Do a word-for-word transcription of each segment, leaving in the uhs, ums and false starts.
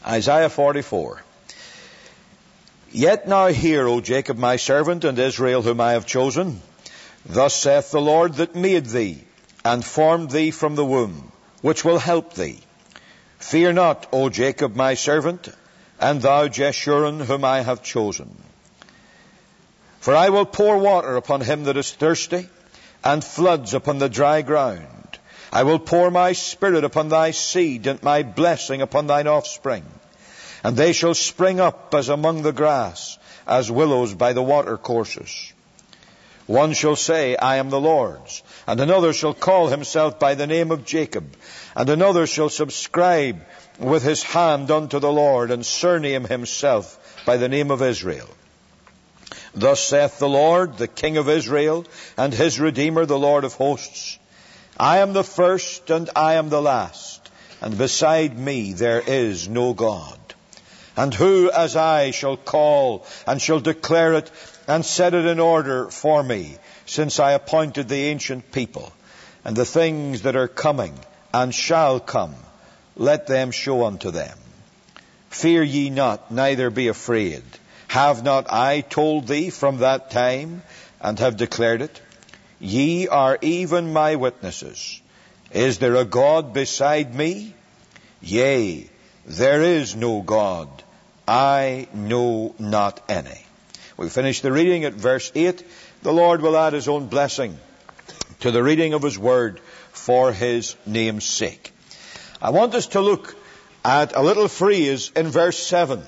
Isaiah forty-four. Yet now hear, O Jacob my servant, and Israel whom I have chosen. Thus saith the Lord that made thee, and formed thee from the womb, which will help thee. Fear not, O Jacob my servant, and thou Jeshurun whom I have chosen. For I will pour water upon him that is thirsty, and floods upon the dry ground. I will pour my spirit upon thy seed, and my blessing upon thine offspring. And they shall spring up as among the grass, as willows by the water courses. One shall say, I am the Lord's, and another shall call himself by the name of Jacob, and another shall subscribe with his hand unto the Lord, and surname himself by the name of Israel. Thus saith the Lord, the King of Israel, and his Redeemer, the Lord of hosts, I am the first, and I am the last, and beside me there is no God. And who as I shall call, and shall declare it, and set it in order for me, since I appointed the ancient people, and the things that are coming, and shall come, let them show unto them. Fear ye not, neither be afraid. Have not I told thee from that time, and have declared it? Ye are even my witnesses. Is there a God beside me? Yea, there is no God. I know not any. We finish the reading at verse eight. The Lord will add his own blessing to the reading of his word for his name's sake. I want us to look at a little phrase in verse seven.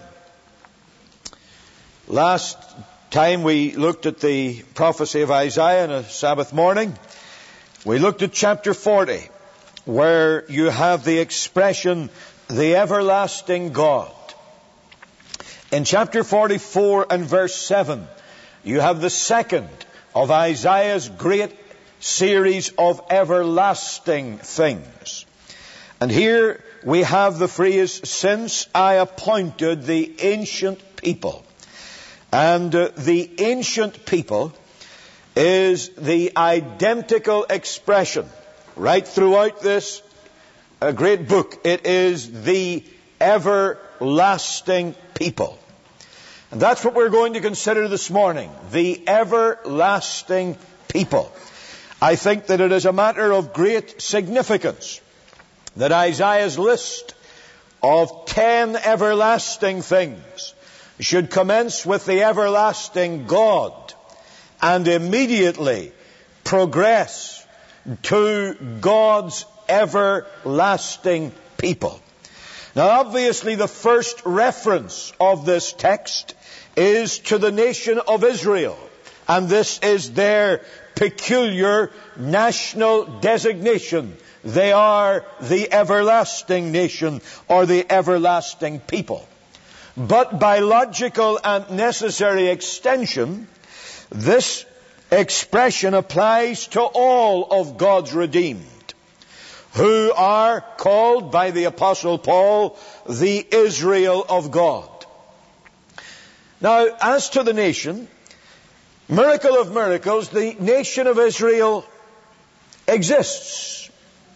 Last time we looked at the prophecy of Isaiah on a Sabbath morning. We looked at chapter forty, where you have the expression, the everlasting God. In chapter forty-four and verse seven, you have the second of Isaiah's great series of everlasting things. And here we have the phrase, since I appointed the ancient people. And uh, the ancient people is the identical expression right throughout this uh, great book. It is the everlasting people. And that's what we're going to consider this morning. The everlasting people. I think that it is a matter of great significance that Isaiah's list of ten everlasting things should commence with the everlasting God and immediately progress to God's everlasting people. Now obviously the first reference of this text is to the nation of Israel, and this is their peculiar national designation. They are the everlasting nation, or the everlasting people. But by logical and necessary extension, this expression applies to all of God's redeemed, who are called by the Apostle Paul the Israel of God. Now, as to the nation, miracle of miracles, the nation of Israel exists.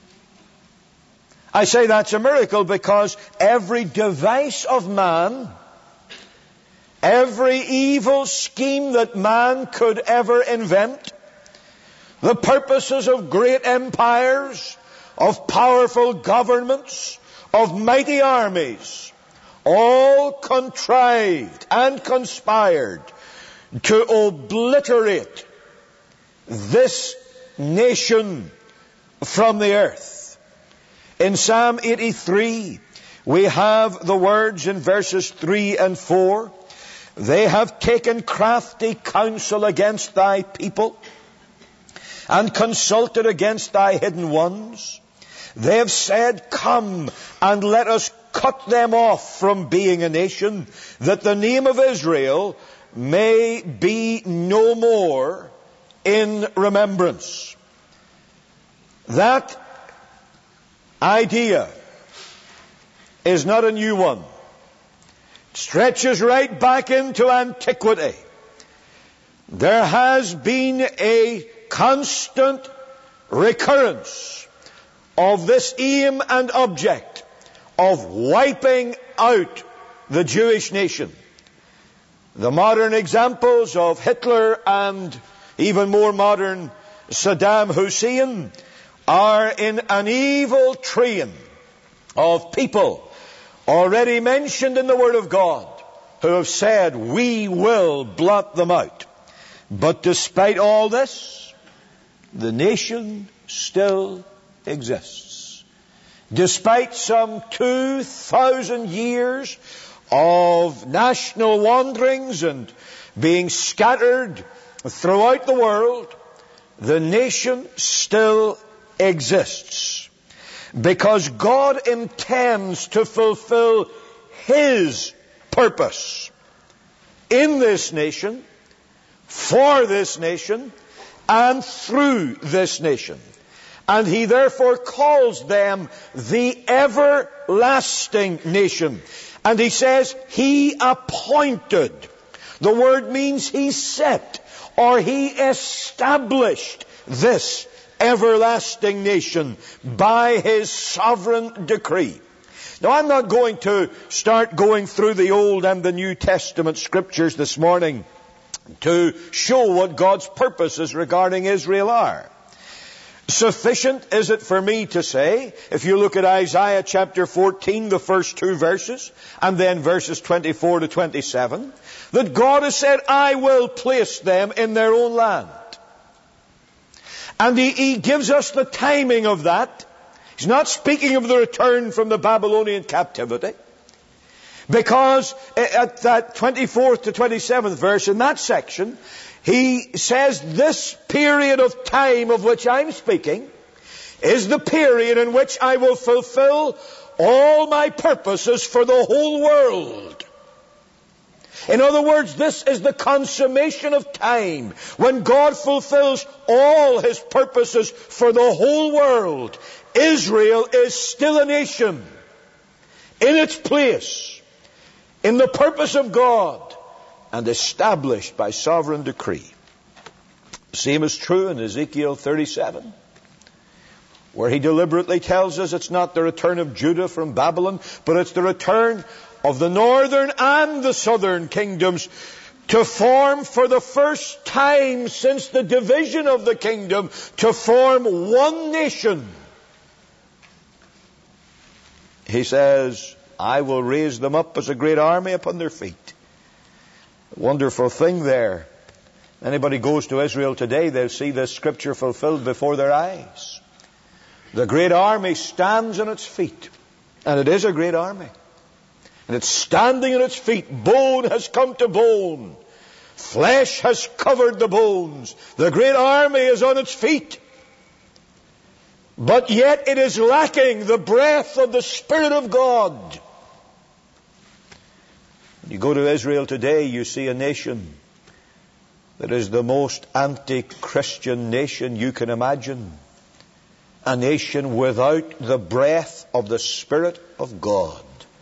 I say that's a miracle because every device of man, every evil scheme that man could ever invent, the purposes of great empires, of powerful governments, of mighty armies, all contrived and conspired to obliterate this nation from the earth. In Psalm eighty-three, we have the words in verses three and four, they have taken crafty counsel against thy people, and consulted against thy hidden ones. They have said, come and let us cut them off from being a nation, that the name of Israel may be no more in remembrance. That idea is not a new one. It stretches right back into antiquity. There has been a constant recurrence of this aim and object of wiping out the Jewish nation. The modern examples of Hitler and even more modern Saddam Hussein are in an evil train of people already mentioned in the Word of God who have said, we will blot them out. But despite all this, the nation still exists. Despite some two thousand years of national wanderings and being scattered throughout the world, the nation still exists. Because God intends to fulfill His purpose in this nation, for this nation, and through this nation. And He therefore calls them the everlasting nation. And He says He appointed. The word means He set or He established this everlasting nation by His sovereign decree. Now, I'm not going to start going through the Old and the New Testament scriptures this morning to show what God's purposes regarding Israel are. Sufficient is it for me to say, if you look at Isaiah chapter fourteen, the first two verses, and then verses twenty-four to twenty-seven, that God has said, I will place them in their own land. And He, he gives us the timing of that. He's not speaking of the return from the Babylonian captivity. Because at that twenty-fourth to twenty-seventh verse in that section, He says this period of time of which I'm speaking is the period in which I will fulfill all my purposes for the whole world. In other words, this is the consummation of time when God fulfills all His purposes for the whole world. Israel is still a nation in its place, in the purpose of God, and established by sovereign decree. The same is true in Ezekiel thirty-seven, where He deliberately tells us it's not the return of Judah from Babylon, but it's the return of the northern and the southern kingdoms to form for the first time since the division of the kingdom, to form one nation. He says, I will raise them up as a great army upon their feet. A wonderful thing there. Anybody goes to Israel today, they'll see this scripture fulfilled before their eyes. The great army stands on its feet. And it is a great army. And it's standing on its feet. Bone has come to bone. Flesh has covered the bones. The great army is on its feet. But yet it is lacking the breath of the Spirit of God. When you go to Israel today, you see a nation that is the most anti-Christian nation you can imagine. A nation without the breath of the Spirit of God.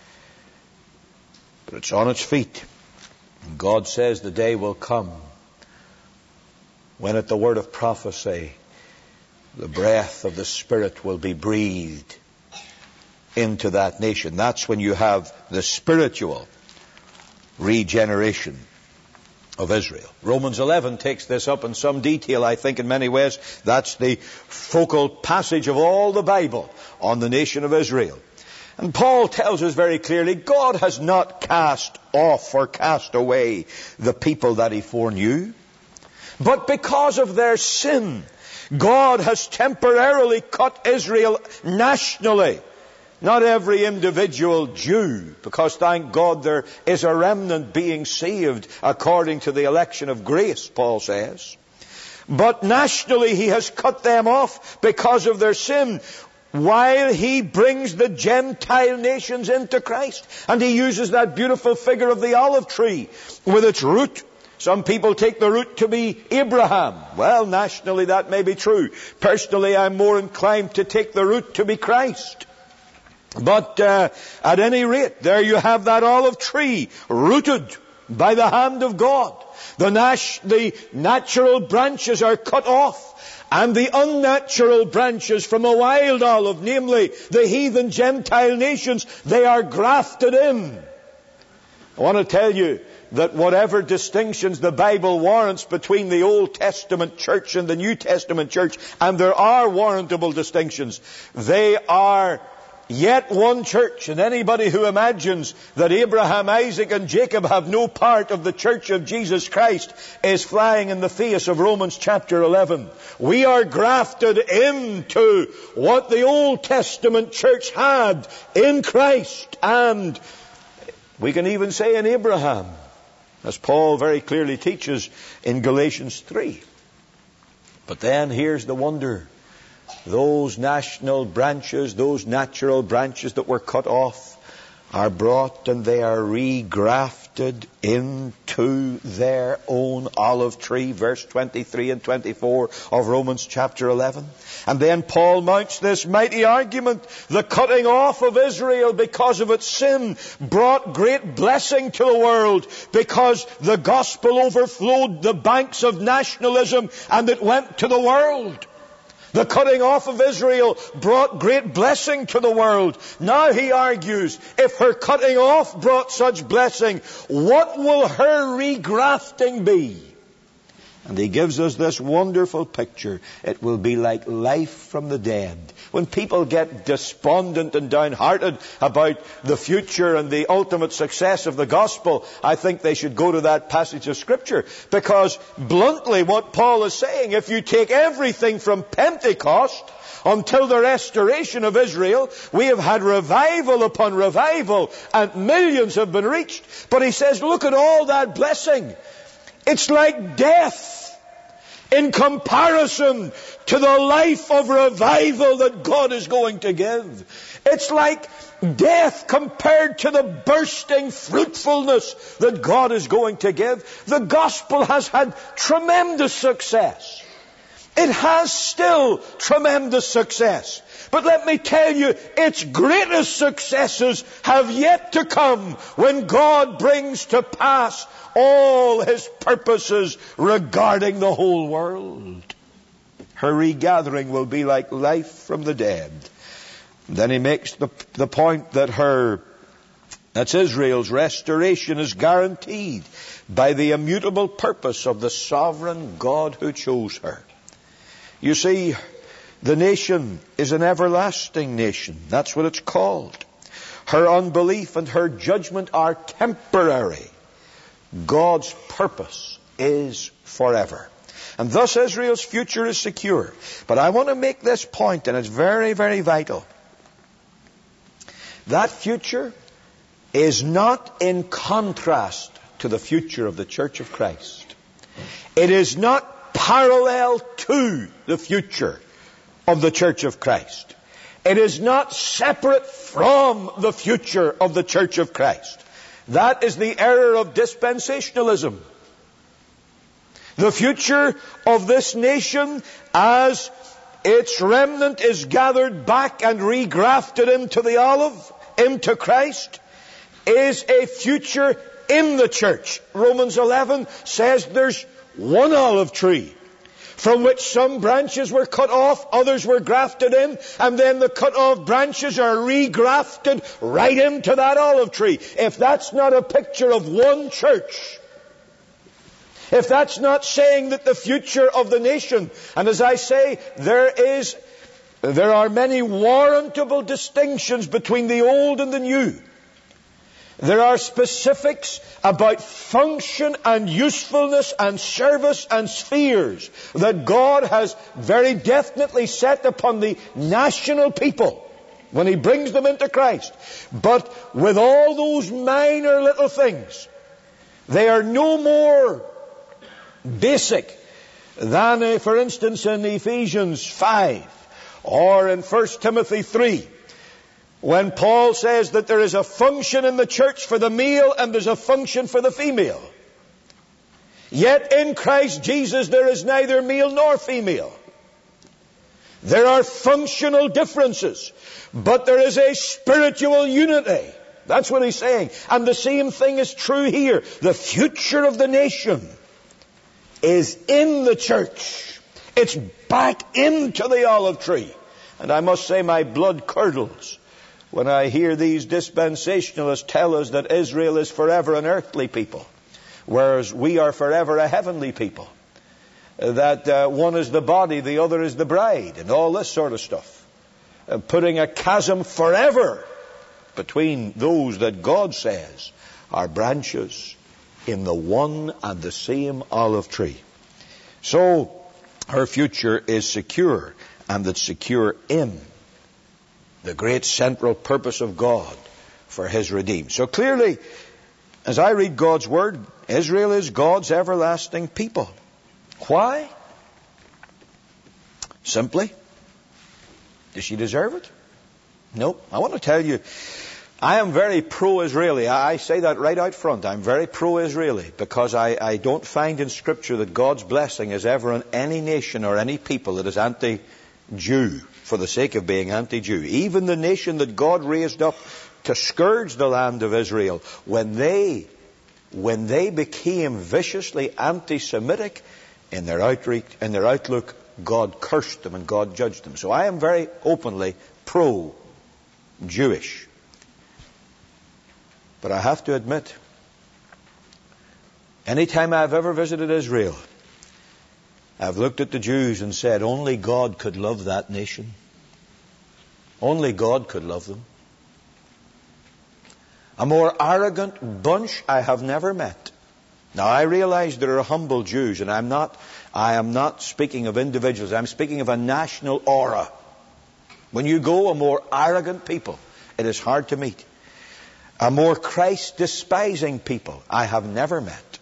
But it's on its feet. And God says the day will come when at the word of prophecy, the breath of the Spirit will be breathed into that nation. That's when you have the spiritual regeneration of Israel. Romans eleven takes this up in some detail, I think, in many ways. That's the focal passage of all the Bible on the nation of Israel. And Paul tells us very clearly, God has not cast off or cast away the people that He foreknew. But because of their sin, God has temporarily cut Israel nationally. Not every individual Jew, because thank God there is a remnant being saved according to the election of grace, Paul says. But nationally He has cut them off because of their sin, while He brings the Gentile nations into Christ. And He uses that beautiful figure of the olive tree with its root. Some people take the root to be Abraham. Well, nationally that may be true. Personally, I'm more inclined to take the root to be Christ. But uh, at any rate, there you have that olive tree rooted by the hand of God. The, nas- the natural branches are cut off, and the unnatural branches from a wild olive, namely the heathen Gentile nations, they are grafted in. I want to tell you that whatever distinctions the Bible warrants between the Old Testament church and the New Testament church, and there are warrantable distinctions, they are yet one church. And anybody who imagines that Abraham, Isaac and Jacob have no part of the church of Jesus Christ is flying in the face of Romans chapter eleven. We are grafted into what the Old Testament church had in Christ, and we can even say in Abraham, as Paul very clearly teaches in Galatians three. But then here's the wonder. Those national branches, those natural branches that were cut off, are brought and they are regrafted into their own olive tree. Verse twenty-three and twenty-four of Romans chapter eleven. And then Paul mounts this mighty argument. The cutting off of Israel because of its sin brought great blessing to the world, because the gospel overflowed the banks of nationalism and it went to the world. The cutting off of Israel brought great blessing to the world. Now he argues, if her cutting off brought such blessing, what will her regrafting be? And he gives us this wonderful picture. It will be like life from the dead. When people get despondent and downhearted about the future and the ultimate success of the gospel, I think they should go to that passage of Scripture. Because bluntly what Paul is saying, if you take everything from Pentecost until the restoration of Israel, we have had revival upon revival and millions have been reached. But he says, look at all that blessing. It's like death in comparison to the life of revival that God is going to give. It's like death compared to the bursting fruitfulness that God is going to give. The gospel has had tremendous success. It has still tremendous success. But let me tell you, its greatest successes have yet to come when God brings to pass all His purposes regarding the whole world. Her regathering will be like life from the dead. Then he makes the, the point that her, that's Israel's restoration, is guaranteed by the immutable purpose of the sovereign God who chose her. You see, the nation is an everlasting nation. That's what it's called. Her unbelief and her judgment are temporary. God's purpose is forever. And thus Israel's future is secure. But I want to make this point, and it's very, very vital. That future is not in contrast to the future of the Church of Christ. It is not parallel to the future of the Church of Christ. It is not separate from the future of the Church of Christ. That is the error of dispensationalism. The future of this nation, as its remnant is gathered back and regrafted into the olive, into Christ, is a future in the church. Romans eleven says there's one olive tree, from which some branches were cut off, others were grafted in, and then the cut off branches are regrafted right into that olive tree. If that's not a picture of one church, if that's not saying that the future of the nation, and as I say, there is, there are many warrantable distinctions between the old and the new. There are specifics about function and usefulness and service and spheres that God has very definitely set upon the national people when He brings them into Christ. But with all those minor little things, they are no more basic than, uh, for instance, in Ephesians five or in First Timothy three. When Paul says that there is a function in the church for the male and there's a function for the female. Yet in Christ Jesus there is neither male nor female. There are functional differences, but there is a spiritual unity. That's what he's saying. And the same thing is true here. The future of the nation is in the church. It's back into the olive tree. And I must say my blood curdles when I hear these dispensationalists tell us that Israel is forever an earthly people, whereas we are forever a heavenly people. That uh, one is the body, the other is the bride, and all this sort of stuff. Uh, putting a chasm forever between those that God says are branches in the one and the same olive tree. So, her future is secure, and it's secure in the great central purpose of God for His redeemed. So clearly, as I read God's Word, Israel is God's everlasting people. Why? Simply, does she deserve it? No. I want to tell you, I am very pro-Israeli. I say that right out front. I'm very pro-Israeli because I, I don't find in Scripture that God's blessing is ever on any nation or any people that is anti-Jew for the sake of being anti-Jew. Even the nation that God raised up to scourge the land of Israel, when they, when they became viciously anti-Semitic in their outreach, in their outlook, God cursed them and God judged them. So I am very openly pro-Jewish. But I have to admit, any time I've ever visited Israel, I've looked at the Jews and said, only God could love that nation. Only God could love them. A more arrogant bunch I have never met. Now I realize there are humble Jews, and I'm not, I am not speaking of individuals. I'm speaking of a national aura. When you go, a more arrogant people, it is hard to meet. A more Christ-despising people I have never met.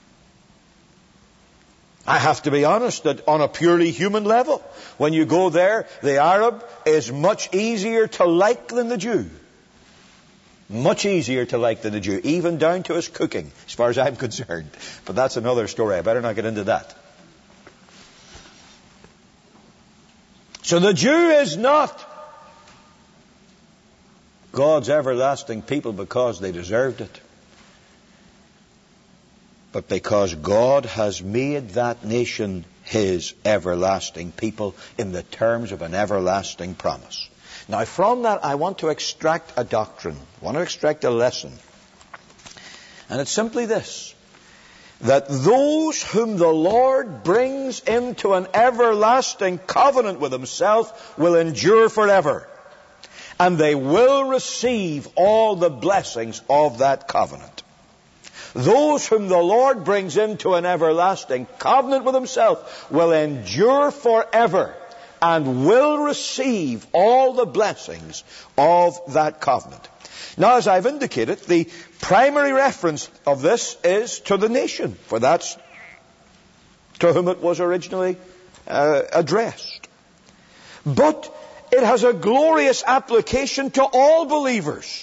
I have to be honest that on a purely human level, when you go there, the Arab is much easier to like than the Jew. Much easier to like than the Jew, even down to his cooking, as far as I'm concerned. But that's another story. I better not get into that. So the Jew is not God's everlasting people because they deserved it, but because God has made that nation His everlasting people in the terms of an everlasting promise. Now from that I want to extract a doctrine, I want to extract a lesson. And it's simply this, that those whom the Lord brings into an everlasting covenant with Himself will endure forever. And they will receive all the blessings of that covenant. Those whom the Lord brings into an everlasting covenant with Himself will endure forever and will receive all the blessings of that covenant. Now, as I've indicated, the primary reference of this is to the nation, for that's to whom it was originally uh, addressed. But it has a glorious application to all believers.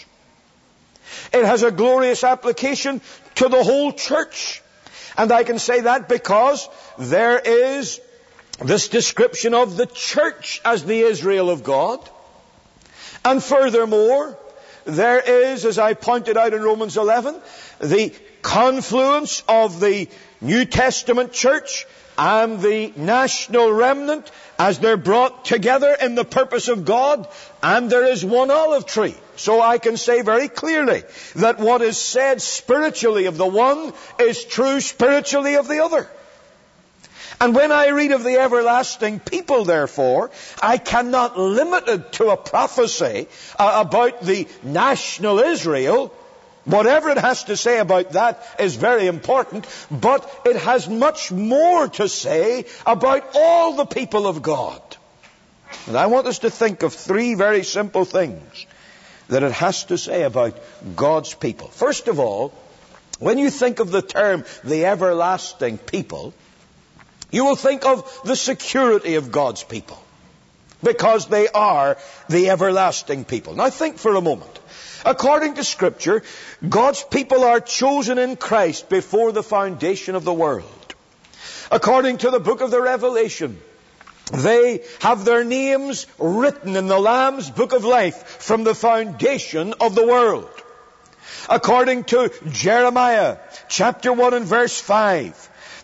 It has a glorious application to the whole church. And I can say that because there is this description of the church as the Israel of God. And furthermore, there is, as I pointed out in Romans eleven, the confluence of the New Testament church and the national remnant as they're brought together in the purpose of God, and there is one olive tree. So I can say very clearly that what is said spiritually of the one is true spiritually of the other. And when I read of the everlasting people, therefore, I cannot limit it to a prophecy uh, about the national Israel. Whatever it has to say about that is very important, but it has much more to say about all the people of God. And I want us to think of three very simple things that it has to say about God's people. First of all, when you think of the term the everlasting people, you will think of the security of God's people, because they are the everlasting people. Now think for a moment. According to Scripture, God's people are chosen in Christ before the foundation of the world. According to the book of the Revelation, they have their names written in the Lamb's book of life from the foundation of the world. According to Jeremiah chapter one and verse five,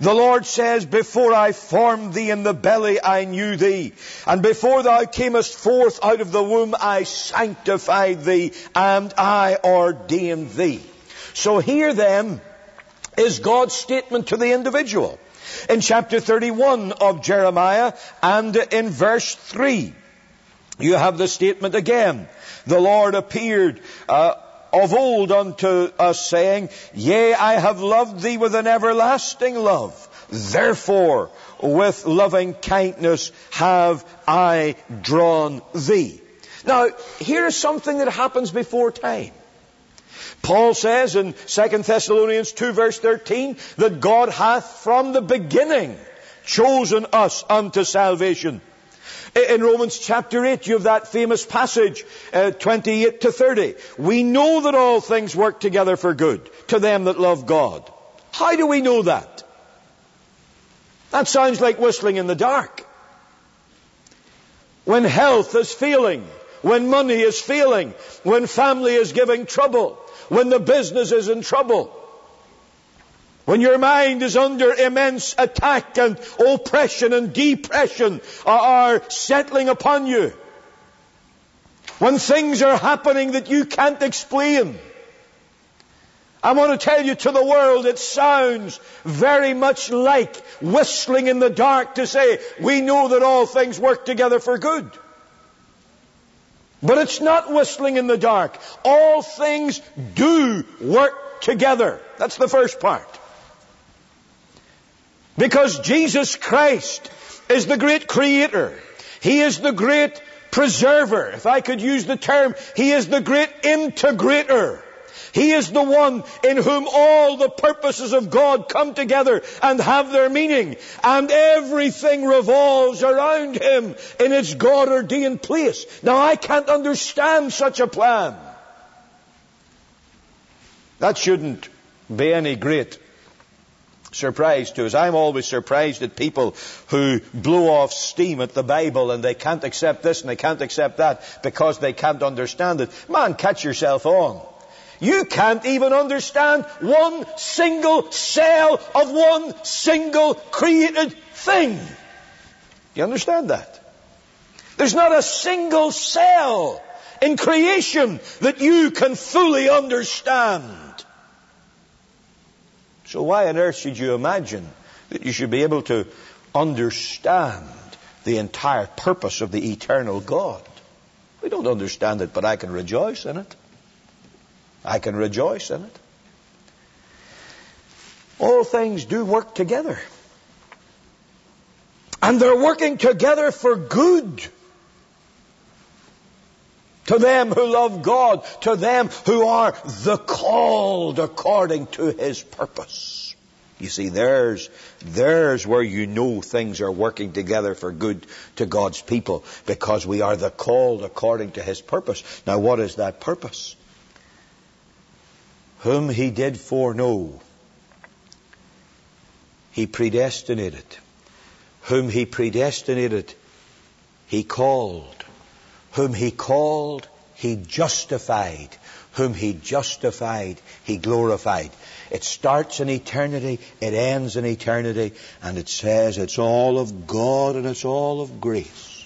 The Lord says, before I formed thee in the belly, I knew thee. And before thou camest forth out of the womb, I sanctified thee, and I ordained thee. So here then is God's statement to the individual. In chapter thirty-one of Jeremiah and in verse three, you have the statement again. The Lord appeared uh, of old unto us, saying, Yea, I have loved thee with an everlasting love. Therefore, with loving kindness have I drawn thee. Now, here is something that happens before time. Paul says in Second Thessalonians two verse thirteen that God hath from the beginning chosen us unto salvation. In Romans chapter eight, you have that famous passage, uh, twenty-eight to thirty. We know that all things work together for good to them that love God. How do we know that? That sounds like whistling in the dark. When health is failing, when money is failing, when family is giving trouble, when the business is in trouble, when your mind is under immense attack and oppression and depression are settling upon you, when things are happening that you can't explain, I want to tell you, to the world it sounds very much like whistling in the dark to say, we know that all things work together for good. But it's not whistling in the dark. All things do work together. That's the first part. Because Jesus Christ is the great creator. He is the great preserver. If I could use the term, He is the great integrator. He is the one in whom all the purposes of God come together and have their meaning. And everything revolves around Him in its God-ordained place. Now, I can't understand such a plan. That shouldn't be any great surprise to us. I'm always surprised at people who blow off steam at the Bible and they can't accept this and they can't accept that because they can't understand it. Man, catch yourself on. You can't even understand one single cell of one single created thing. Do you understand that? There's not a single cell in creation that you can fully understand. So why on earth should you imagine that you should be able to understand the entire purpose of the eternal God? We don't understand it, but I can rejoice in it. I can rejoice in it. All things do work together. And they're working together for good. To them who love God, to them who are the called according to His purpose. You see, there's, there's where you know things are working together for good to God's people, because we are the called according to His purpose. Now, what is that purpose? Whom He did foreknow, He predestinated. Whom He predestinated, He called. Whom He called, He justified. Whom He justified, He glorified. It starts in eternity, it ends in eternity, and it says it's all of God and it's all of grace.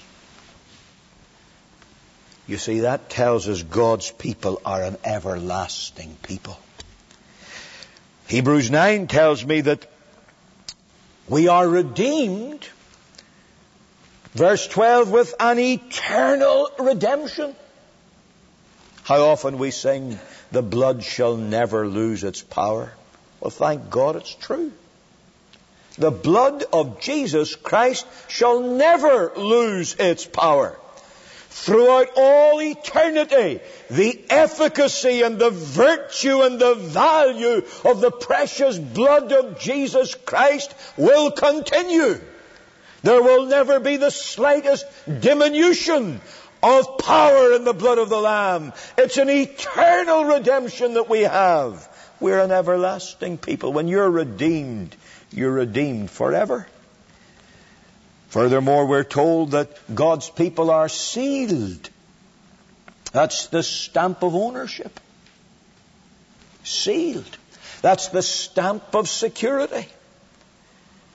You see, that tells us God's people are an everlasting people. Hebrews nine tells me that we are redeemed, verse twelve, with an eternal redemption. How often we sing, the blood shall never lose its power. Well, thank God it's true. The blood of Jesus Christ shall never lose its power. Throughout all eternity, the efficacy and the virtue and the value of the precious blood of Jesus Christ will continue. There will never be the slightest diminution of power in the blood of the Lamb. It's an eternal redemption that we have. We're an everlasting people. When you're redeemed, you're redeemed forever. Furthermore, we're told that God's people are sealed. That's the stamp of ownership. Sealed. That's the stamp of security.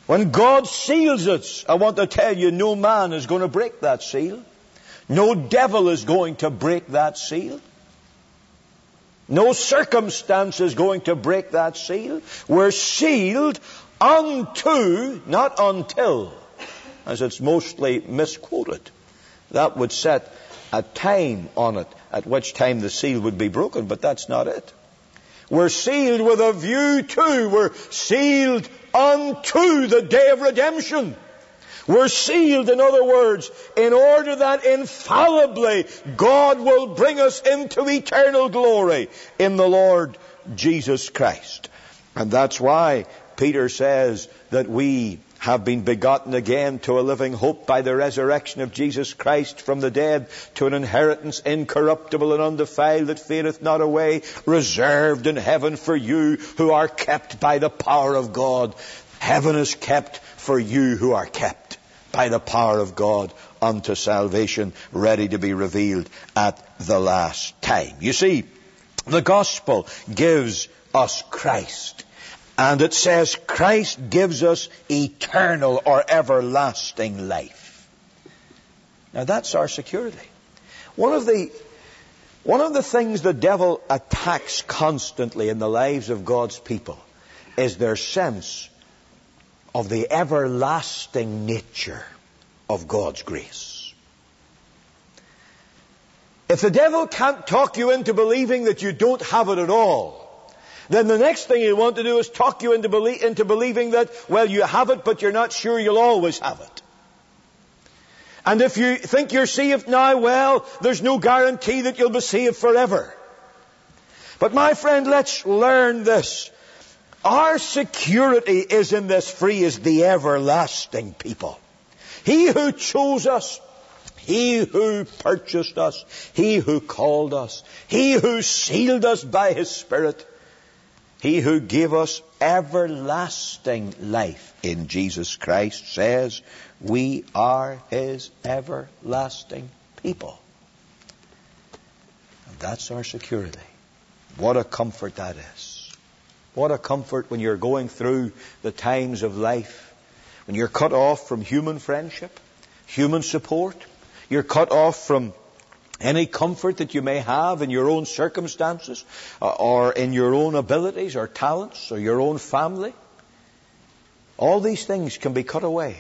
When God seals it, I want to tell you, no man is going to break that seal. No devil is going to break that seal. No circumstance is going to break that seal. We're sealed unto, not until, as it's mostly misquoted. That would set a time on it, at which time the seal would be broken, but that's not it. We're sealed with a view to, we're sealed unto the day of redemption. We're sealed, in other words, in order that infallibly God will bring us into eternal glory in the Lord Jesus Christ. And that's why Peter says that we have been begotten again to a living hope by the resurrection of Jesus Christ from the dead, to an inheritance incorruptible and undefiled that fadeth not away, reserved in heaven for you who are kept by the power of God. Heaven is kept for you who are kept by the power of God unto salvation, ready to be revealed at the last time. You see, the gospel gives us Christ. And it says Christ gives us eternal or everlasting life. Now that's our security. One of the, one of the things the devil attacks constantly in the lives of God's people is their sense of the everlasting nature of God's grace. If the devil can't talk you into believing that you don't have it at all, then the next thing he'll want to do is talk you into, belie- into believing that, well, you have it, but you're not sure you'll always have it. And if you think you're saved now, well, there's no guarantee that you'll be saved forever. But my friend, let's learn this. Our security is in this phrase, the everlasting people. He who chose us, He who purchased us, He who called us, He who sealed us by His Spirit, He who gave us everlasting life in Jesus Christ says we are His everlasting people. And that's our security. What a comfort that is. What a comfort when you're going through the times of life, when you're cut off from human friendship, human support, you're cut off from any comfort that you may have in your own circumstances, uh, or in your own abilities or talents or your own family. All these things can be cut away.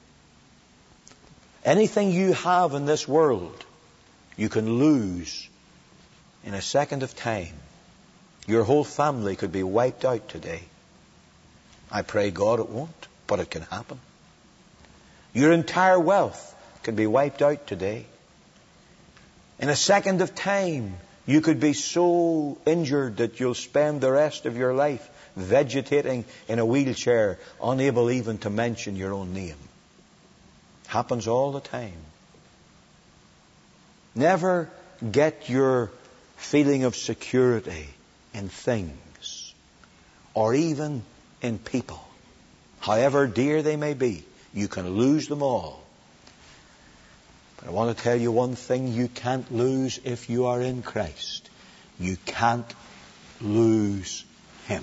Anything you have in this world, you can lose in a second of time. Your whole family could be wiped out today. I pray God it won't, but it can happen. Your entire wealth can be wiped out today. In a second of time, you could be so injured that you'll spend the rest of your life vegetating in a wheelchair, unable even to mention your own name. Happens all the time. Never get your feeling of security in things or even in people. However dear they may be, you can lose them all. But I want to tell you one thing you can't lose if you are in Christ. You can't lose Him.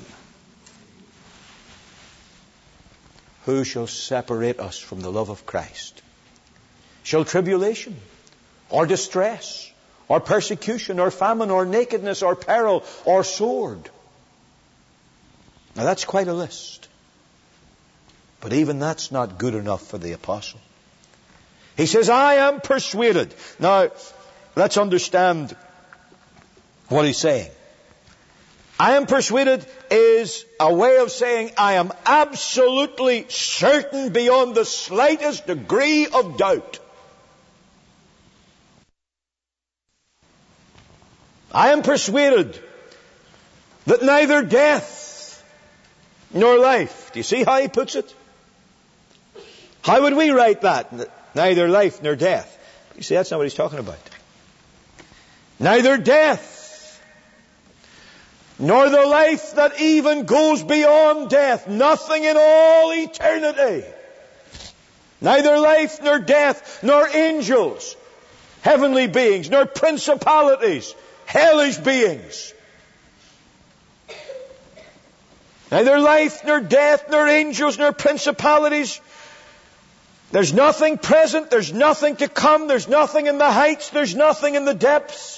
Who shall separate us from the love of Christ? Shall tribulation, or distress, or persecution, or famine, or nakedness, or peril, or sword? Now that's quite a list. But even that's not good enough for the apostle. He says, I am persuaded. Now, let's understand what he's saying. I am persuaded is a way of saying I am absolutely certain beyond the slightest degree of doubt. I am persuaded that neither death nor life. Do you see how he puts it? How would we write that? Neither life nor death. You see, that's not what he's talking about. Neither death, nor the life that even goes beyond death. Nothing in all eternity. Neither life nor death, nor angels, heavenly beings, nor principalities, hellish beings. Neither life, nor death, nor angels, nor principalities. There's nothing present, there's nothing to come, there's nothing in the heights, there's nothing in the depths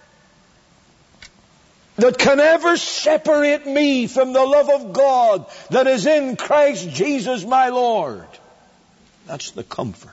that can ever separate me from the love of God that is in Christ Jesus my Lord. That's the comfort.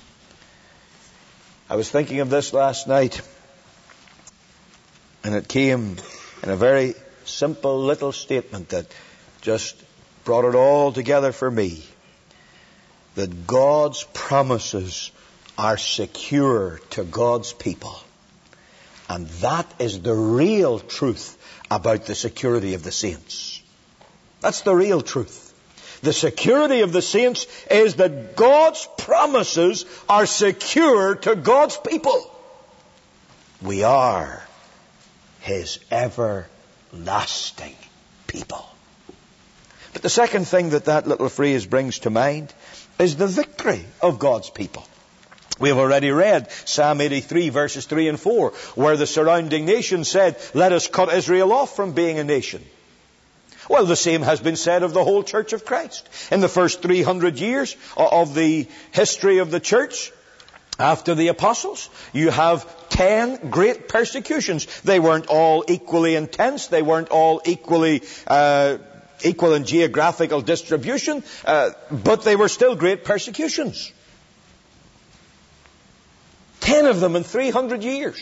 I was thinking of this last night, and it came in a very simple little statement that just brought it all together for me. That God's promises are secure to God's people. And that is the real truth about the security of the saints. That's the real truth. The security of the saints is that God's promises are secure to God's people. We are His everlasting people. But the second thing that that little phrase brings to mind is the victory of God's people. We have already read Psalm eighty-three verses three and four, where the surrounding nation said, let us cut Israel off from being a nation. Well, the same has been said of the whole Church of Christ. In the first three hundred years of the history of the church, after the apostles, you have ten great persecutions. They weren't all equally intense. They weren't all equally uh, equal in geographical distribution, uh, but they were still great persecutions. Ten of them in three hundred years.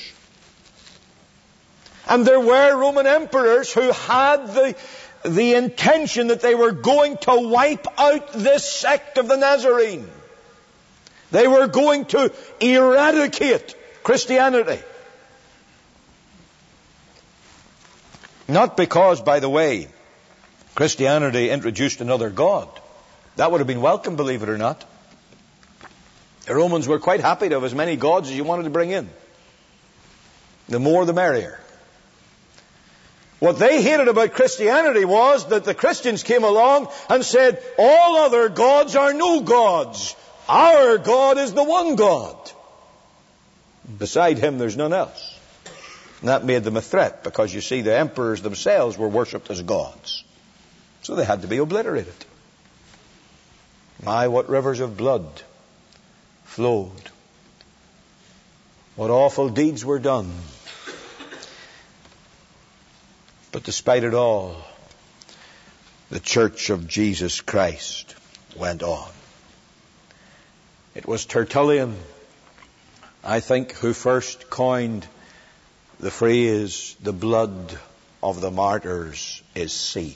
And there were Roman emperors who had the, the intention that they were going to wipe out this sect of the Nazarene. They were going to eradicate Christianity. Not because, by the way, Christianity introduced another God. That would have been welcome, believe it or not. The Romans were quite happy to have as many gods as you wanted to bring in. The more the merrier. What they hated about Christianity was that the Christians came along and said, all other gods are no gods. Our God is the one God. Beside Him there's none else. And that made them a threat, because you see the emperors themselves were worshipped as gods. So they had to be obliterated. My, what rivers of blood flowed. What awful deeds were done. But despite it all, the Church of Jesus Christ went on. It was Tertullian, I think, who first coined the phrase, the blood of the martyrs is seed.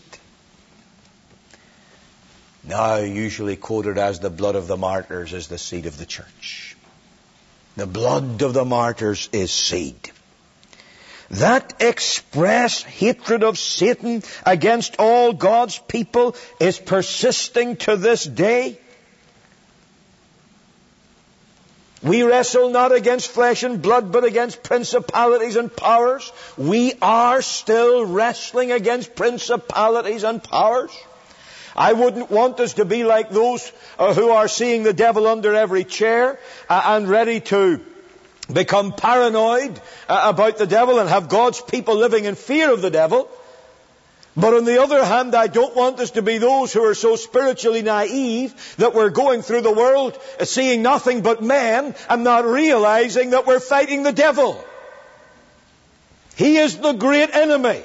Now usually quoted as the blood of the martyrs is the seed of the church. The blood of the martyrs is seed. That express hatred of Satan against all God's people is persisting to this day. We wrestle not against flesh and blood, but against principalities and powers. We are still wrestling against principalities and powers. I wouldn't want us to be like those uh, who are seeing the devil under every chair uh, and ready to become paranoid uh, about the devil and have God's people living in fear of the devil. But on the other hand, I don't want us to be those who are so spiritually naive that we're going through the world uh, seeing nothing but men and not realizing that we're fighting the devil. He is the great enemy.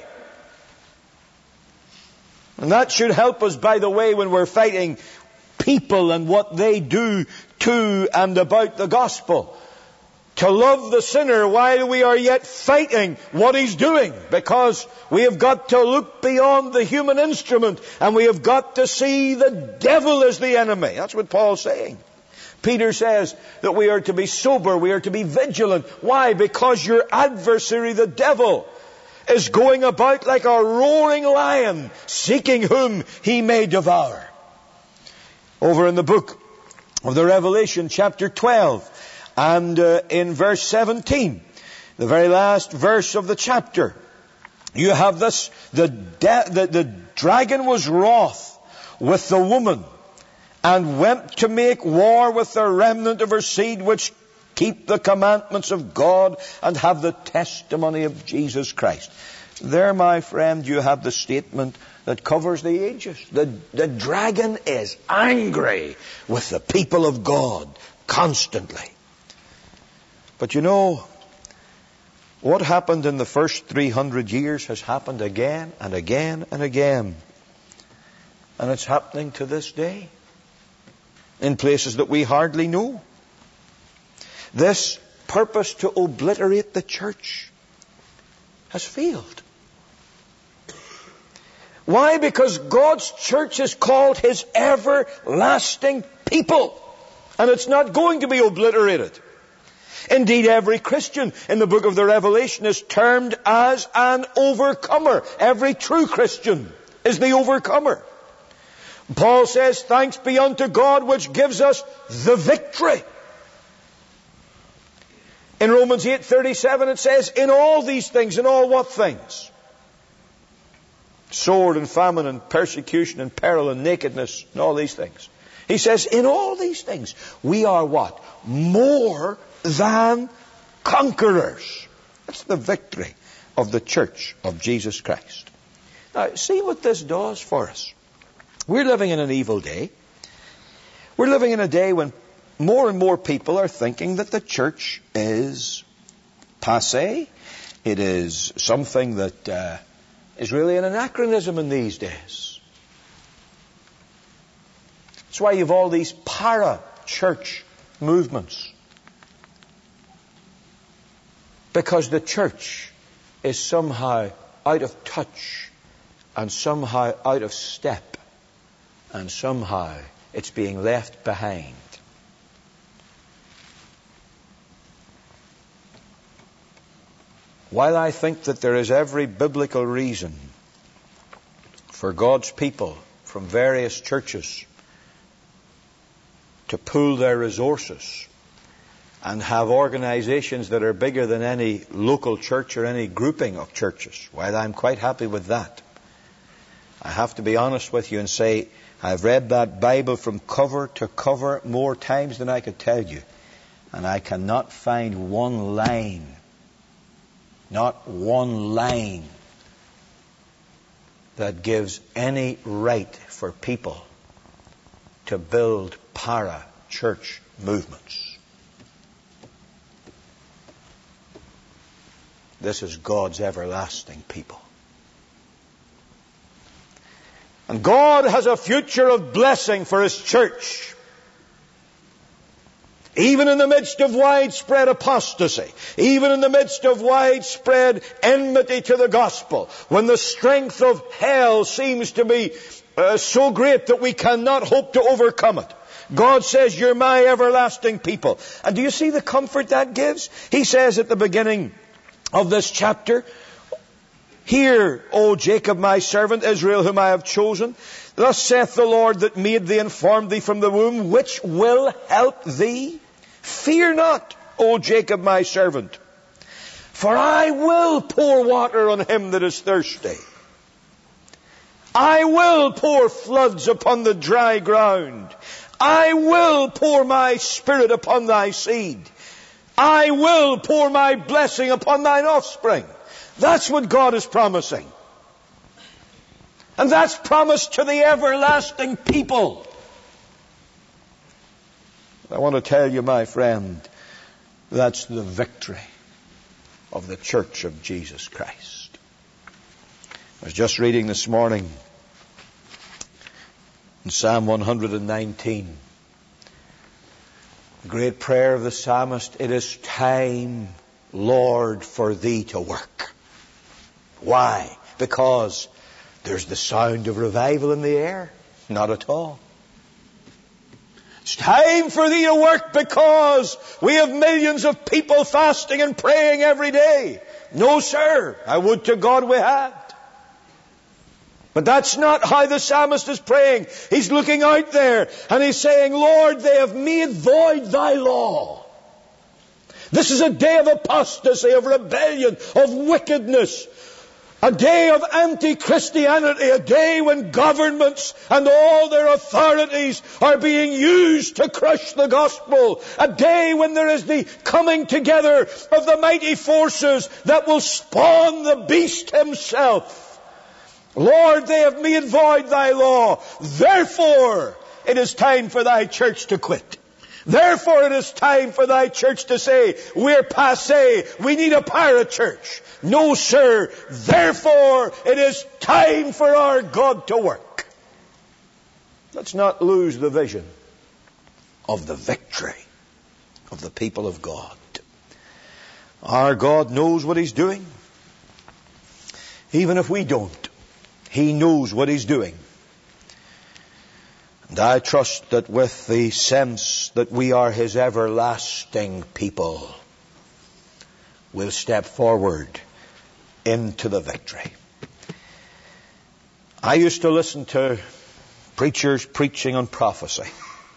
And that should help us, by the way, when we're fighting people and what they do to and about the gospel. To love the sinner while we are yet fighting what he's doing. Because we have got to look beyond the human instrument and we have got to see the devil as the enemy. That's what Paul's saying. Peter says that we are to be sober, we are to be vigilant. Why? Because your adversary, the devil, is going about like a roaring lion, seeking whom he may devour. Over in the book of the Revelation, chapter twelve, and uh, in verse seventeen, the very last verse of the chapter, you have this, the, de- the, the dragon was wroth with the woman, and went to make war with the remnant of her seed, which keep the commandments of God and have the testimony of Jesus Christ. There, my friend, you have the statement that covers the ages. The, the dragon is angry with the people of God constantly. But you know, what happened in the first three hundred years has happened again and again and again. And it's happening to this day in places that we hardly know. This purpose to obliterate the church has failed. Why? Because God's church is called His everlasting people. And it's not going to be obliterated. Indeed, every Christian in the book of the Revelation is termed as an overcomer. Every true Christian is the overcomer. Paul says, thanks be unto God which gives us the victory. In Romans eight thirty-seven it says, in all these things, in all what things? Sword and famine and persecution and peril and nakedness and all these things. He says, in all these things, we are what? More than conquerors. That's the victory of the church of Jesus Christ. Now, see what this does for us. We're living in an evil day. We're living in a day when more and more people are thinking that the church is passé. It is something that uh, is really an anachronism in these days. That's why you have all these para-church movements. Because the church is somehow out of touch and somehow out of step and somehow it's being left behind. While I think that there is every biblical reason for God's people from various churches to pool their resources and have organizations that are bigger than any local church or any grouping of churches, while I'm quite happy with that, I have to be honest with you and say I've read that Bible from cover to cover more times than I could tell you, and I cannot find one line, not one line, that gives any right for people to build para-church movements. This is God's everlasting people. And God has a future of blessing for His church. Even in the midst of widespread apostasy, even in the midst of widespread enmity to the gospel, when the strength of hell seems to be uh, so great that we cannot hope to overcome it, God says, you're my everlasting people. And do you see the comfort that gives? He says at the beginning of this chapter, hear, O Jacob, my servant, Israel, whom I have chosen. Thus saith the Lord that made thee and formed thee from the womb, which will help thee. Fear not, O Jacob, my servant, for I will pour water on him that is thirsty. I will pour floods upon the dry ground. I will pour my spirit upon thy seed. I will pour my blessing upon thine offspring. That's what God is promising. And that's promised to the everlasting people. I want to tell you, my friend, that's the victory of the church of Jesus Christ. I was just reading this morning in Psalm one hundred nineteen. The great prayer of the psalmist, it is time, Lord, for thee to work. Why? Because there's the sound of revival in the air? Not at all. It's time for thee to work because we have millions of people fasting and praying every day. No, sir. I would to God we had. But that's not how the psalmist is praying. He's looking out there and he's saying, Lord, they have made void thy law. This is a day of apostasy, of rebellion, of wickedness. A day of anti-Christianity, a day when governments and all their authorities are being used to crush the gospel. A day when there is the coming together of the mighty forces that will spawn the beast himself. Lord, they have made void thy law. Therefore, it is time for thy church to quit. Therefore, it is time for thy church to say, we're passé. We need a pirate church. No, sir. Therefore, it is time for our God to work. Let's not lose the vision of the victory of the people of God. Our God knows what He's doing. Even if we don't, He knows what He's doing. And I trust that with the sense that we are His everlasting people, we'll step forward into the victory. I used to listen to preachers preaching on prophecy.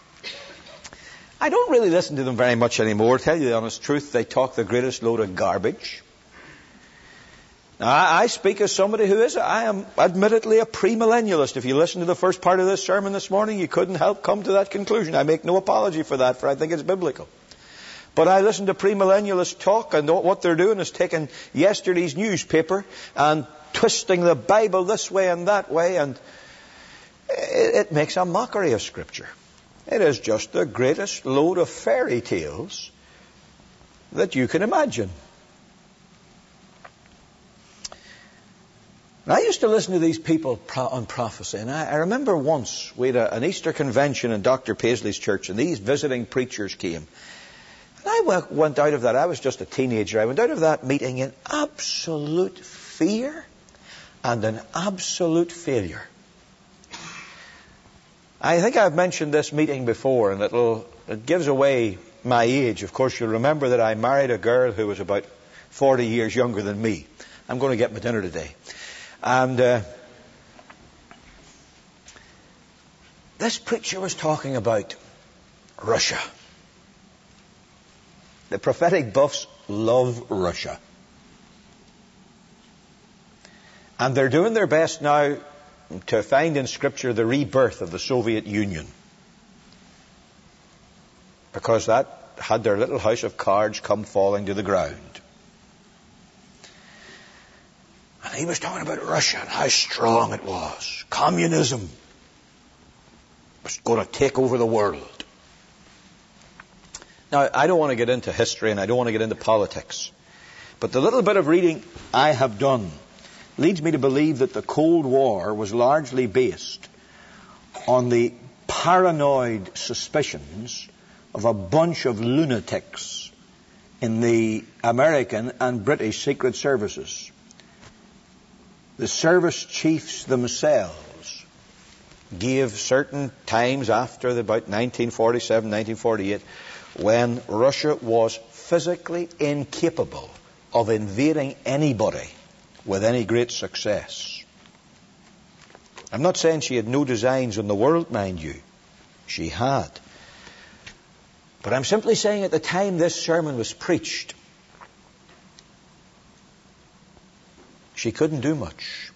I don't really listen to them very much anymore. To tell you the honest truth, they talk the greatest load of garbage. Now, I, I speak as somebody who is, I am admittedly a premillennialist. If you listen to the first part of this sermon this morning, you couldn't help come to that conclusion. I make no apology for that, for I think it's biblical. But I listen to premillennialists talk, and what they're doing is taking yesterday's newspaper and twisting the Bible this way and that way, and it, it makes a mockery of Scripture. It is just the greatest load of fairy tales that you can imagine. And I used to listen to these people pro- on prophecy, and I, I remember once we had a, an Easter convention in Doctor Paisley's church, and these visiting preachers came. And I went, went out of that, I was just a teenager, I went out of that meeting in absolute fear and an absolute failure. I think I've mentioned this meeting before, and it'll, it gives away my age. Of course, you'll remember that I married a girl who was about forty years younger than me. I'm going to get my dinner today. And uh, this preacher was talking about Russia. The prophetic buffs love Russia. And they're doing their best now to find in Scripture the rebirth of the Soviet Union. Because that had their little house of cards come falling to the ground. And he was talking about Russia and how strong it was. Communism was going to take over the world. Now, I don't want to get into history and I don't want to get into politics. But the little bit of reading I have done leads me to believe that the Cold War was largely based on the paranoid suspicions of a bunch of lunatics in the American and British Secret Services. The service chiefs themselves gave certain times after the, about nineteen forty-seven, nineteen forty-eight, when Russia was physically incapable of invading anybody with any great success. I'm not saying she had no designs on the world, mind you. She had. But I'm simply saying at the time this sermon was preached, she couldn't do much.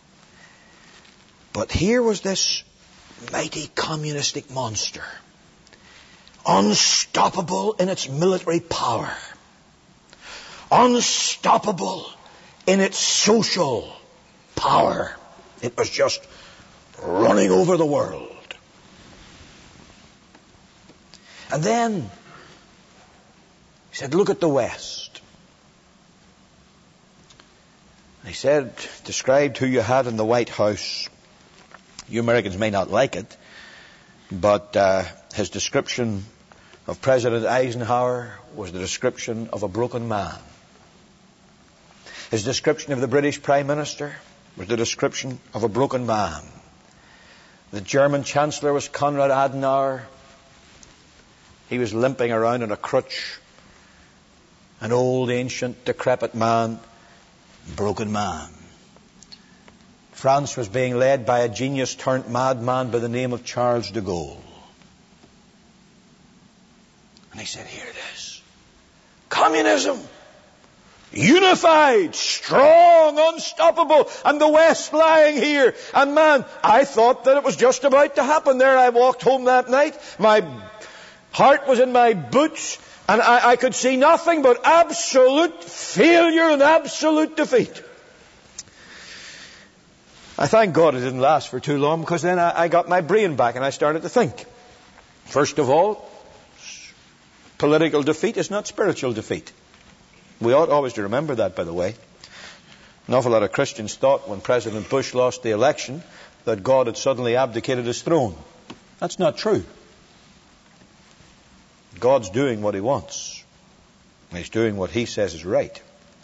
But here was this mighty communistic monster, unstoppable in its military power, unstoppable in its social power. It was just running over the world. And then he said, look at the West. And he said, described who you had in the White House. You Americans may not like it, but uh, his description of President Eisenhower was the description of a broken man. His description of the British Prime Minister was the description of a broken man. The German Chancellor was Konrad Adenauer. He was limping around on a crutch. An old, ancient, decrepit man. Broken man. France was being led by a genius-turned madman by the name of Charles de Gaulle. And he said, here it is. Communism. Unified, strong, unstoppable, and the West lying here. And man, I thought that it was just about to happen there. I walked home that night. My heart was in my boots, and I, I could see nothing but absolute failure and absolute defeat. I thank God it didn't last for too long, because then I, I got my brain back and I started to think. First of all, political defeat is not spiritual defeat. We ought always to remember that, by the way. An awful lot of Christians thought when President Bush lost the election that God had suddenly abdicated his throne. That's not true. God's doing what he wants. He's doing what he says is right.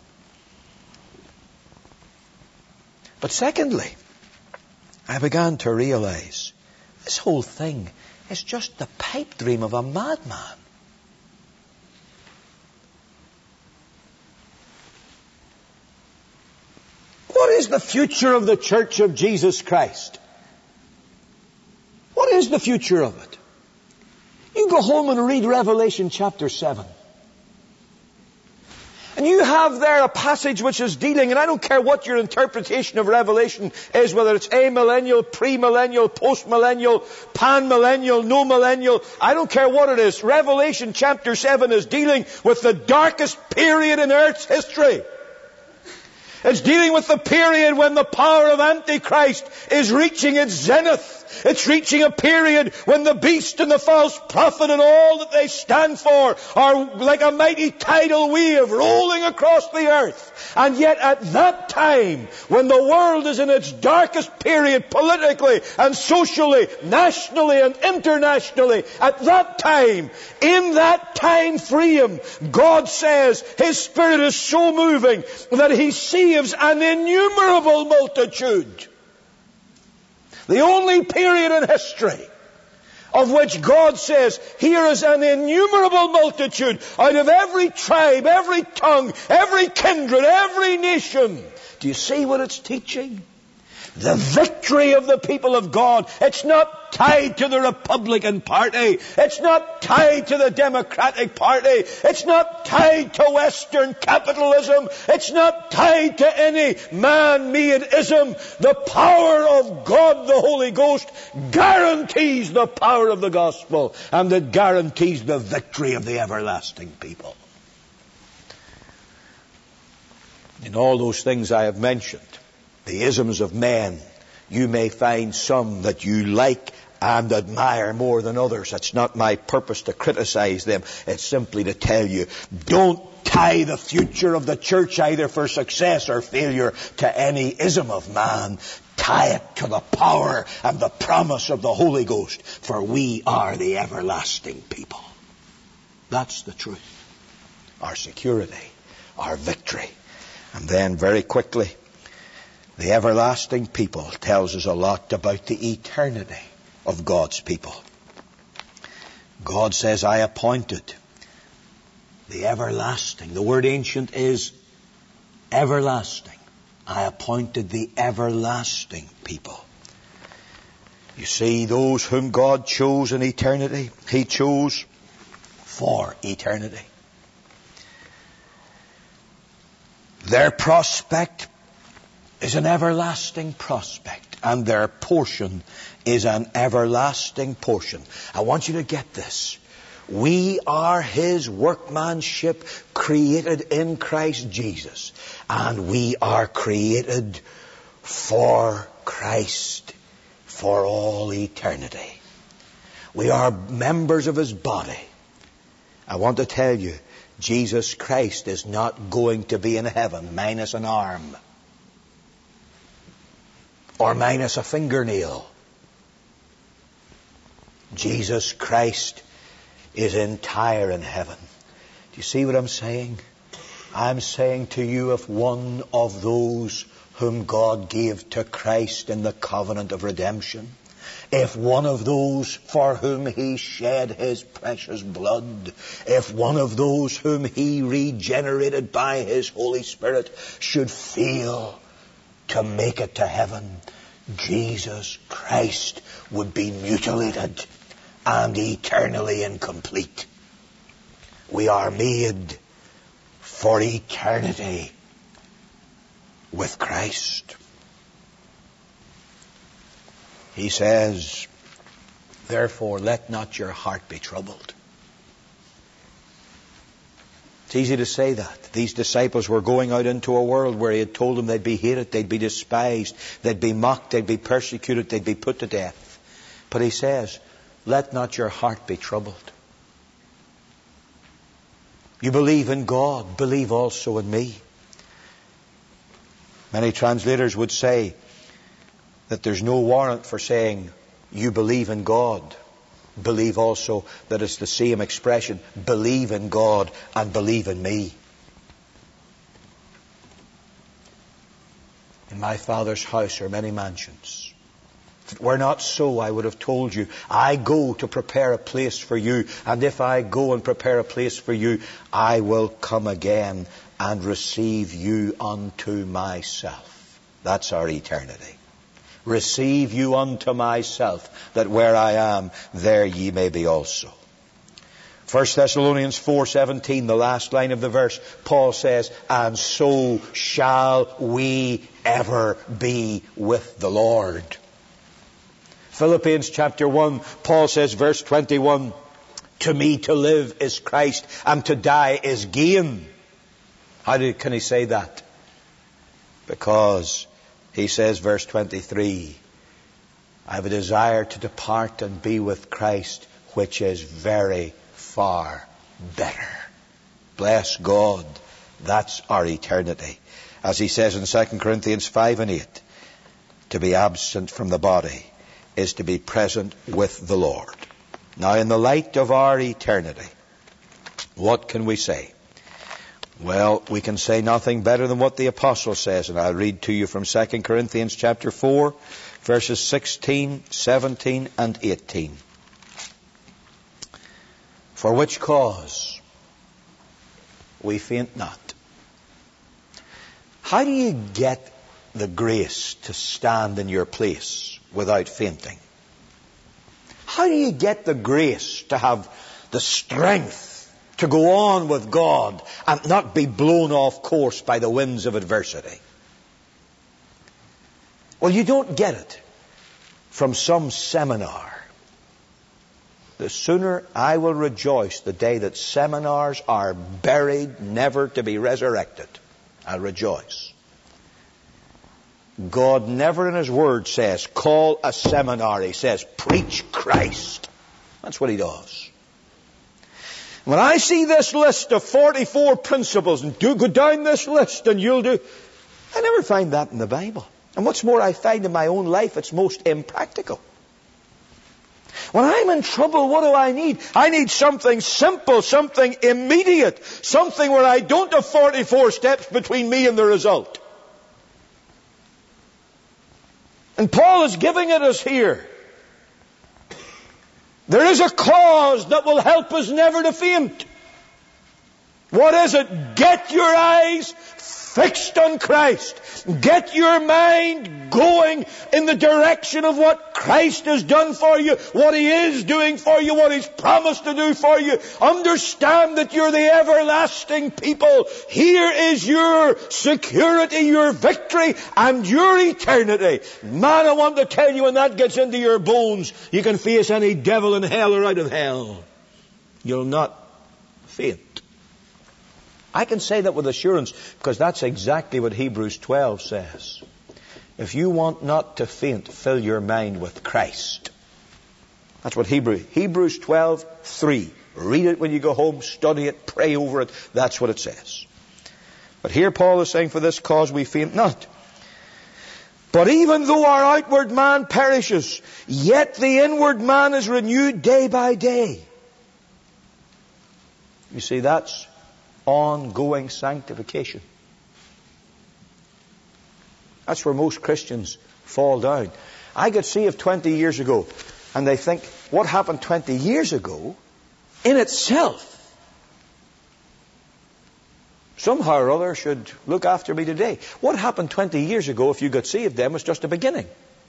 But secondly, I began to realize this whole thing is just the pipe dream of a madman. What is the future of the Church of Jesus Christ? What is the future of it? You go home and read Revelation chapter seven. And you have there a passage which is dealing, and I don't care what your interpretation of Revelation is, whether it's amillennial, premillennial, postmillennial, panmillennial, no millennial, I don't care what it is. Revelation chapter seven is dealing with the darkest period in Earth's history. It's dealing with the period when the power of Antichrist is reaching its zenith. It's reaching a period when the beast and the false prophet and all that they stand for are like a mighty tidal wave rolling across the earth. And yet at that time, when the world is in its darkest period politically and socially, nationally and internationally, at that time, in that time frame, God says His Spirit is so moving that He saves an innumerable multitude. The only period in history of which God says, here is an innumerable multitude out of every tribe, every tongue, every kindred, every nation. Do you see what it's teaching? The victory of the people of God. It's not tied to the Republican Party. It's not tied to the Democratic Party. It's not tied to Western capitalism. It's not tied to any man-made ism. The power of God, the Holy Ghost, guarantees the power of the gospel, and it guarantees the victory of the everlasting people. In all those things I have mentioned, the isms of men, you may find some that you like and admire more than others. It's not my purpose to criticize them. It's simply to tell you, don't tie the future of the church either for success or failure to any ism of man. Tie it to the power and the promise of the Holy Ghost, for we are the everlasting people. That's the truth. Our security, our victory. And then very quickly, the everlasting people tells us a lot about the eternity of God's people. God says, I appointed the everlasting. The word ancient is everlasting. I appointed the everlasting people. You see, those whom God chose in eternity, He chose for eternity. Their prospect is an everlasting prospect, and their portion is an everlasting portion. I want you to get this. We are His workmanship, created in Christ Jesus, and we are created for Christ for all eternity. We are members of His body. I want to tell you, Jesus Christ is not going to be in heaven minus an arm, or minus a fingernail. Jesus Christ is entire in heaven. Do you see what I'm saying? I'm saying to you, if one of those whom God gave to Christ in the covenant of redemption, if one of those for whom He shed His precious blood, if one of those whom He regenerated by His Holy Spirit should fail to make it to heaven, Jesus Christ would be mutilated and eternally incomplete. We are made for eternity with Christ. He says, therefore let not your heart be troubled. It's easy to say that. These disciples were going out into a world where he had told them they'd be hated, they'd be despised, they'd be mocked, they'd be persecuted, they'd be put to death. But he says, let not your heart be troubled. You believe in God, believe also in me. Many translators would say that there's no warrant for saying, you believe in God. Believe also that it's the same expression, believe in God and believe in me. In my Father's house are many mansions. If it were not so, I would have told you, I go to prepare a place for you, and if I go and prepare a place for you, I will come again and receive you unto myself. That's our eternity. Receive you unto myself, that where I am, there ye may be also. First Thessalonians four seventeen, the last line of the verse, Paul says, and so shall we ever be with the Lord. Philippians chapter one, Paul says, verse twenty-one, to me to live is Christ, and to die is gain. How do, can he say that? Because he says, verse twenty-three, I have a desire to depart and be with Christ, which is very far better. Bless God. That's our eternity. As he says in Second Corinthians five and eight, to be absent from the body is to be present with the Lord. Now, in the light of our eternity, what can we say? Well, we can say nothing better than what the apostle says, and I'll read to you from Second Corinthians chapter four, verses sixteen, seventeen, and eighteen. For which cause we faint not. How do you get the grace to stand in your place without fainting? How do you get the grace to have the strength to go on with God and not be blown off course by the winds of adversity? Well, you don't get it from some seminar. The sooner I will rejoice the day that seminars are buried, never to be resurrected, I'll rejoice. God never in His Word says, call a seminar. He says, preach Christ. That's what He does. When I see this list of forty-four principles, and do go down this list and you'll do, I never find that in the Bible. And what's more, I find in my own life it's most impractical. When I'm in trouble, what do I need? I need something simple, something immediate, something where I don't have forty-four steps between me and the result. And Paul is giving it us here. There is a cause that will help us never to faint. What is it? Get your eyes fixed on Christ. Get your mind going in the direction of what Christ has done for you, what He is doing for you, what He's promised to do for you. Understand that you're the everlasting people. Here is your security, your victory, and your eternity. Man, I want to tell you, when that gets into your bones, you can face any devil in hell or out of hell. You'll not faint. I can say that with assurance because that's exactly what Hebrews twelve says. If you want not to faint, fill your mind with Christ. That's what Hebrew, Hebrews twelve three. Read it when you go home, study it, pray over it. That's what it says. But here Paul is saying, for this cause we faint not. But even though our outward man perishes, yet the inward man is renewed day by day. You see, that's ongoing sanctification. That's where most Christians fall down. I got saved twenty years ago, and they think, what happened twenty years ago in itself somehow or other should look after me today. What happened twenty years ago if you got saved then was just a beginning.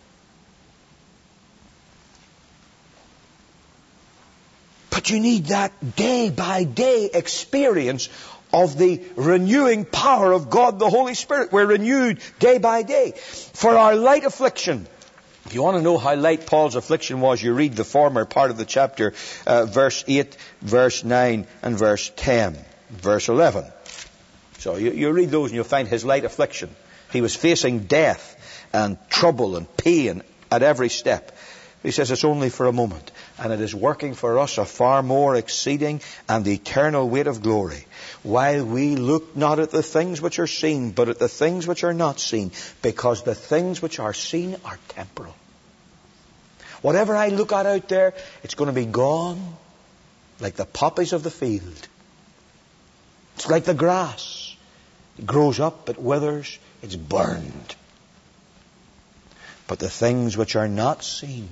But you need that day by day experience of the renewing power of God the Holy Spirit. We're renewed day by day. For our light affliction, if you want to know how light Paul's affliction was, you read the former part of the chapter, uh, verse eight, verse nine, and verse ten. verse eleven. So you, you read those and you'll find his light affliction. He was facing death and trouble and pain at every step. He says it's only for a moment, and it is working for us a far more exceeding and eternal weight of glory, while we look not at the things which are seen, but at the things which are not seen, because the things which are seen are temporal. Whatever I look at out there, it's going to be gone like the poppies of the field. It's like the grass. It grows up, it withers, it's burned. But the things which are not seen,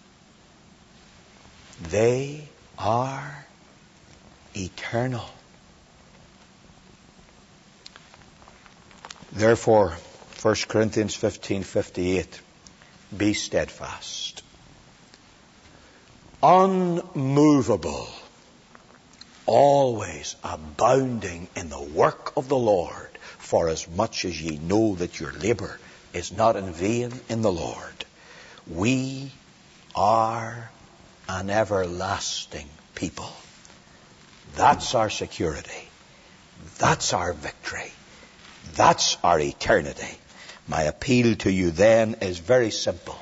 they are eternal. Therefore, First Corinthians fifteen fifty-eight, be steadfast, unmovable, always abounding in the work of the Lord, for as much as ye know that your labour is not in vain in the Lord. We are an everlasting people. That's our security. That's our victory. That's our eternity. My appeal to you then is very simple.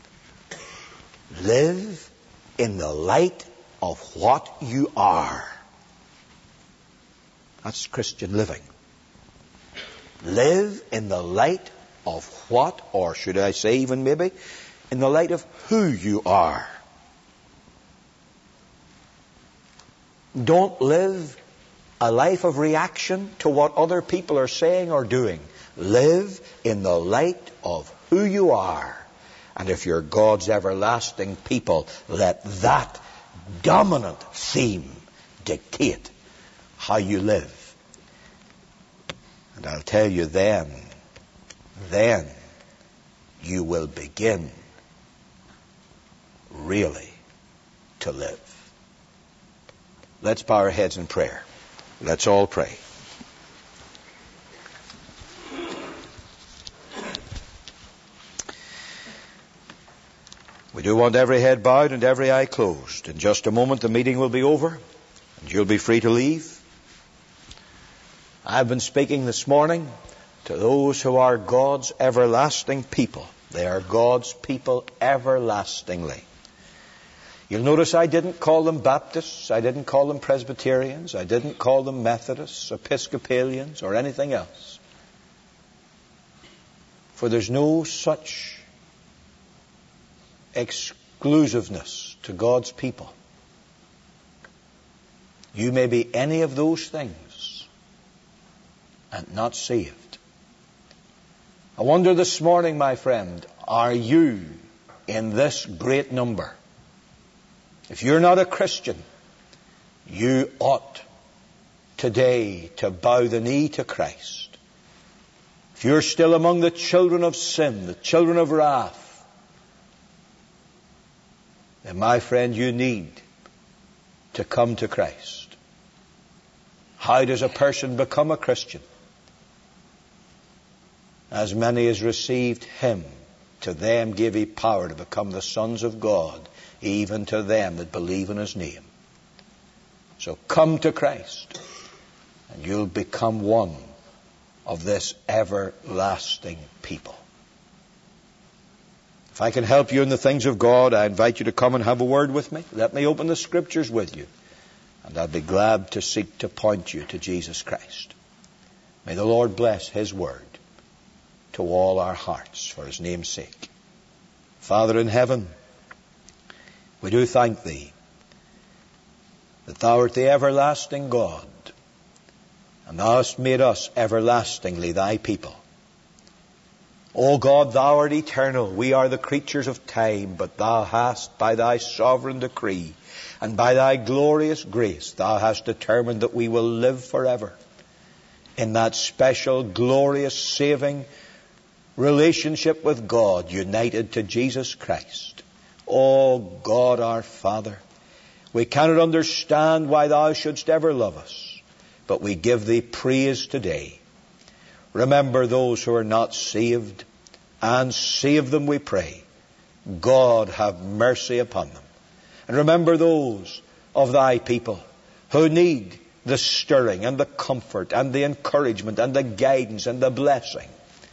Live in the light of what you are. That's Christian living. Live in the light of what, or should I say even maybe, in the light of who you are. Don't live a life of reaction to what other people are saying or doing. Live in the light of who you are. And if you're God's everlasting people, let that dominant theme dictate how you live. And I'll tell you then, then you will begin really to live. Let's bow our heads in prayer. Let's all pray. We do want every head bowed and every eye closed. In just a moment the meeting will be over and you'll be free to leave. I've been speaking this morning to those who are God's everlasting people. They are God's people everlastingly. You'll notice I didn't call them Baptists, I didn't call them Presbyterians, I didn't call them Methodists, Episcopalians, or anything else. For there's no such exclusiveness to God's people. You may be any of those things and not saved. I wonder this morning, my friend, are you in this great number? If you're not a Christian, you ought today to bow the knee to Christ. If you're still among the children of sin, the children of wrath, then my friend, you need to come to Christ. How does a person become a Christian? As many as received him, to them gave he power to become the sons of God, even to them that believe in his name. So come to Christ, and you'll become one of this everlasting people. If I can help you in the things of God, I invite you to come and have a word with me. Let me open the Scriptures with you, and I'll be glad to seek to point you to Jesus Christ. May the Lord bless his word to all our hearts for his name's sake. Father in heaven, we do thank thee that thou art the everlasting God, and thou hast made us everlastingly thy people. O God, thou art eternal. We are the creatures of time, but thou hast, by thy sovereign decree and by thy glorious grace, thou hast determined that we will live forever in that special, glorious, saving relationship with God, united to Jesus Christ. O God, our Father, we cannot understand why thou shouldst ever love us, but we give thee praise today. Remember those who are not saved, and save them, we pray. God, have mercy upon them. And remember those of thy people who need the stirring and the comfort and the encouragement and the guidance and the blessing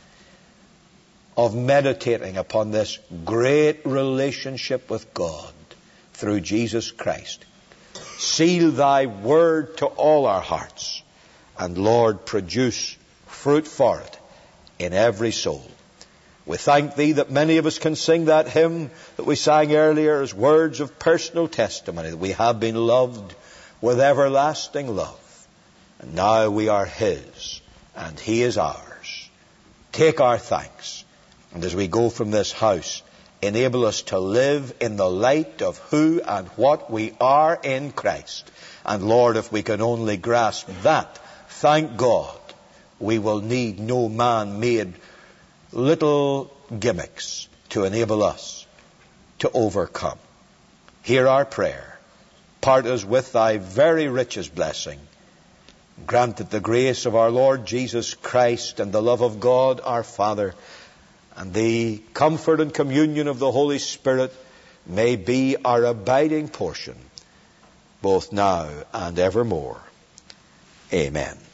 of meditating upon this great relationship with God through Jesus Christ. Seal thy word to all our hearts, and Lord, produce fruit for it in every soul. We thank thee that many of us can sing that hymn that we sang earlier as words of personal testimony, that we have been loved with everlasting love, and now we are his, and he is ours. Take our thanks, and as we go from this house, enable us to live in the light of who and what we are in Christ. And Lord, if we can only grasp that, thank God, we will need no man-made little gimmicks to enable us to overcome. Hear our prayer. Part us with thy very richest blessing. Grant that the grace of our Lord Jesus Christ and the love of God our Father and the comfort and communion of the Holy Spirit may be our abiding portion, both now and evermore. Amen.